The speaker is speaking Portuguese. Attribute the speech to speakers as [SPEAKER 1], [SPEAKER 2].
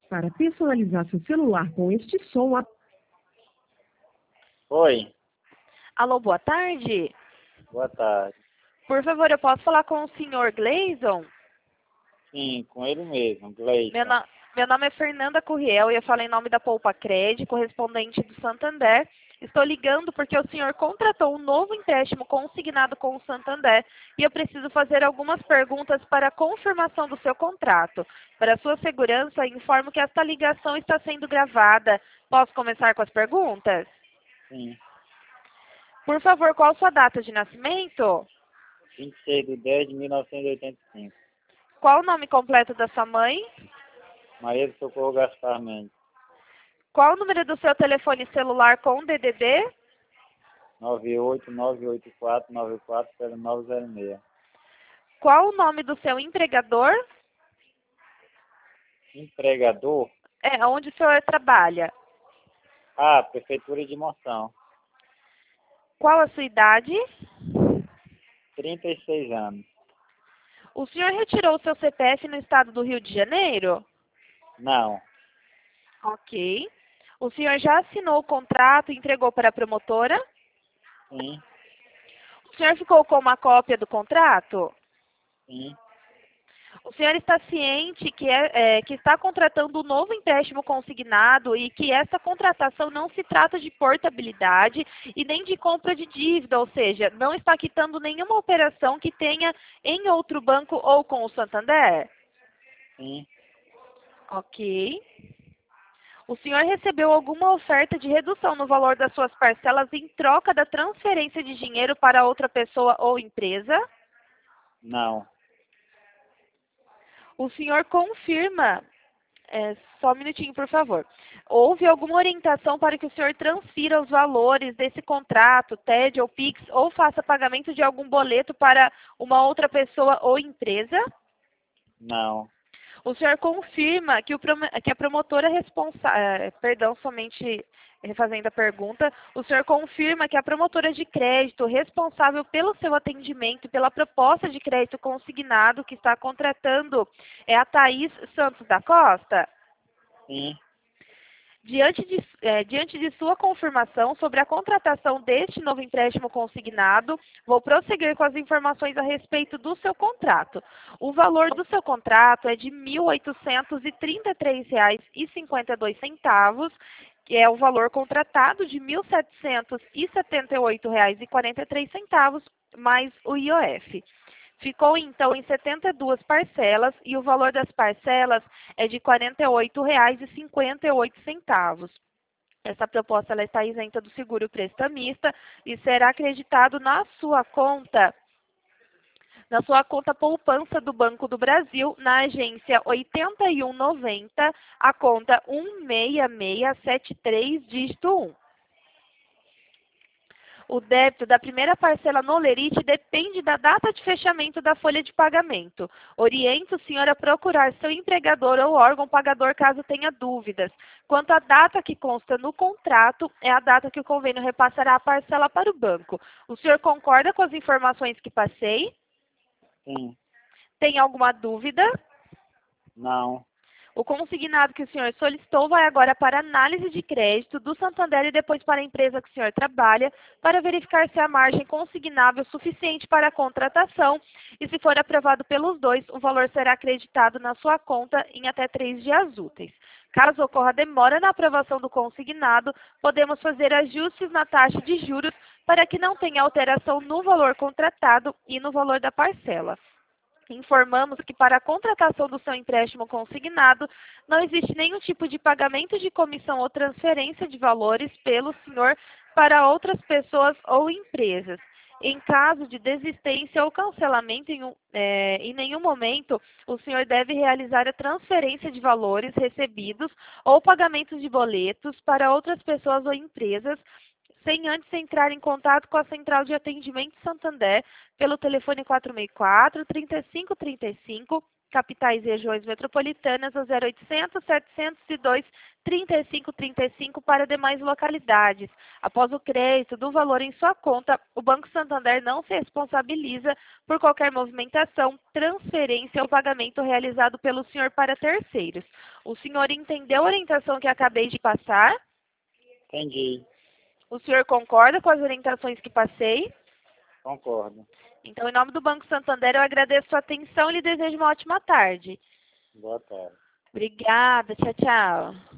[SPEAKER 1] Para personalizar seu celular com este som,
[SPEAKER 2] Oi,
[SPEAKER 3] Alô, boa tarde.
[SPEAKER 2] boa tarde.
[SPEAKER 3] Por favor, eu posso falar com o senhor Gleison?
[SPEAKER 2] Sim, com ele mesmo,
[SPEAKER 3] Meu,
[SPEAKER 2] Gleison.
[SPEAKER 3] meu nome é Fernanda Curriel e eu falo em nome da Poupa Cred, correspondente do Santander. Estou ligando porque o senhor contratou um novo empréstimo consignado com o Santander e eu preciso fazer algumas perguntas para a confirmação do seu contrato. Para sua segurança, informo que esta ligação está sendo gravada. Posso começar com as perguntas?
[SPEAKER 2] Sim,
[SPEAKER 3] Por favor, qual sua data de nascimento?
[SPEAKER 2] 26/10/1985.
[SPEAKER 3] Qual o nome completo da sua mãe?
[SPEAKER 2] Maria do Socorro Gaspar Mendes.
[SPEAKER 3] Qual o número do seu telefone celular com DDD?
[SPEAKER 2] 98984940906.
[SPEAKER 3] Qual o nome do seu empregador?
[SPEAKER 2] Empregador?
[SPEAKER 3] É, onde o senhor trabalha?
[SPEAKER 2] Ah, Prefeitura de Monção.
[SPEAKER 3] Qual a sua idade?
[SPEAKER 2] 36 anos.
[SPEAKER 3] O senhor retirou o seu CPF no estado do Rio de Janeiro?
[SPEAKER 2] Não,
[SPEAKER 3] Ok. O senhor já assinou o contrato e entregou para a promotora?
[SPEAKER 2] sim,
[SPEAKER 3] O senhor ficou com uma cópia do contrato?
[SPEAKER 2] sim,
[SPEAKER 3] O senhor está ciente que está contratando um novo empréstimo consignado e que essa contratação não se trata de portabilidade e nem de compra de dívida, ou seja, não está quitando nenhuma operação que tenha em outro banco ou com o Santander?
[SPEAKER 2] sim.
[SPEAKER 3] Ok. O senhor recebeu alguma oferta de redução no valor das suas parcelas em troca da transferência de dinheiro para outra pessoa ou empresa?
[SPEAKER 2] Não,
[SPEAKER 3] O senhor confirma, só um minutinho, por favor. Houve alguma orientação para que o senhor transfira os valores desse contrato, TED ou PIX, ou faça pagamento de algum boleto para uma outra pessoa ou empresa?
[SPEAKER 2] não,
[SPEAKER 3] O senhor confirma que a promotora responsável, perdão, somente refazendo a pergunta, o senhor confirma que a promotora de crédito responsável pelo seu atendimento e pela proposta de crédito consignado que está contratando é a Thaís Santos da Costa?
[SPEAKER 2] sim,
[SPEAKER 3] Diante de sua confirmação sobre a contratação deste novo empréstimo consignado, vou prosseguir com as informações a respeito do seu contrato. O valor do seu contrato é de R$ 1.833,52, que é o valor contratado de R$ 1.778,43, mais o IOF. Ficou, então, em 72 parcelas e o valor das parcelas é de R$ 48,58. Essa proposta ela está isenta do seguro prestamista e será acreditado na sua conta poupança do Banco do Brasil, na agência 8190, a conta 16673, dígito 1. O débito da primeira parcela no Lerite depende da data de fechamento da folha de pagamento. Oriento o senhor a procurar seu empregador ou órgão pagador caso tenha dúvidas. Quanto à data que consta no contrato, é a data que o convênio repassará a parcela para o banco. O senhor concorda com as informações que passei?
[SPEAKER 2] sim,
[SPEAKER 3] Tem alguma dúvida?
[SPEAKER 2] não,
[SPEAKER 3] O consignado que o senhor solicitou vai agora para análise de crédito do Santander e depois para a empresa que o senhor trabalha, para verificar se a margem consignável é suficiente para a contratação e, se for aprovado pelos dois, o valor será acreditado na sua conta em até 3 dias úteis. Caso ocorra demora na aprovação do consignado, podemos fazer ajustes na taxa de juros para que não tenha alteração no valor contratado e no valor da parcela. Informamos que para a contratação do seu empréstimo consignado, não existe nenhum tipo de pagamento de comissão ou transferência de valores pelo senhor para outras pessoas ou empresas. Em caso de desistência ou cancelamento em nenhum momento, o senhor deve realizar a transferência de valores recebidos ou pagamentos de boletos para outras pessoas ou empresas, sem antes entrar em contato com a Central de Atendimento Santander pelo telefone 464-3535 capitais e regiões metropolitanas ao 0800 702 3535 para demais localidades. Após o crédito do valor em sua conta, o Banco Santander não se responsabiliza por qualquer movimentação, transferência ou pagamento realizado pelo senhor para terceiros. O senhor entendeu a orientação que acabei de passar?
[SPEAKER 2] Entendi.
[SPEAKER 3] O senhor concorda com as orientações que passei?
[SPEAKER 2] Concordo.
[SPEAKER 3] Então, em nome do Banco Santander, eu agradeço a sua atenção e lhe desejo uma ótima tarde.
[SPEAKER 2] Boa tarde.
[SPEAKER 3] Obrigada. Tchau, tchau.